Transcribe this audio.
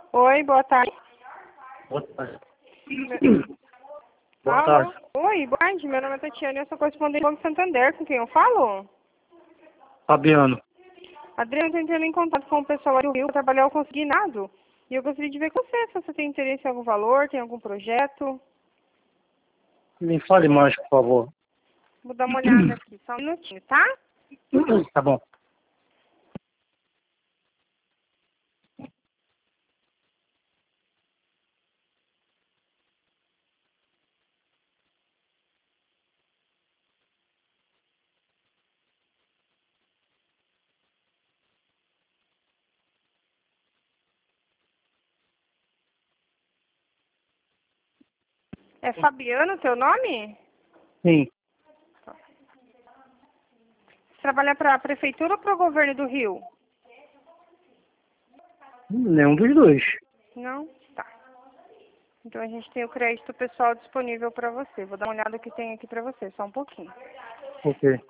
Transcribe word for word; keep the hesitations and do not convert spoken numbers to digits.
Oi, boa tarde. Boa tarde. Boa Alô? tarde. Oi, boa tarde. Meu nome é Tatiana e eu sou correspondente do Banco Santander. Com quem eu falo? Fabiano. Adriano, eu tô entrando em contato com o pessoal lá do Rio para trabalhar o consignado. E eu gostaria de ver com você se você tem interesse em algum valor, tem algum projeto. Me fale mais, por favor. Vou dar uma olhada aqui, só um minutinho, tá? Tá bom. É Fabiano teu nome? Sim. Você trabalha para a prefeitura ou para o governo do Rio? Nenhum dos dois. Não? Tá. Então a gente tem o crédito pessoal disponível para você. Vou dar uma olhada no que tem aqui para você, só um pouquinho. Ok.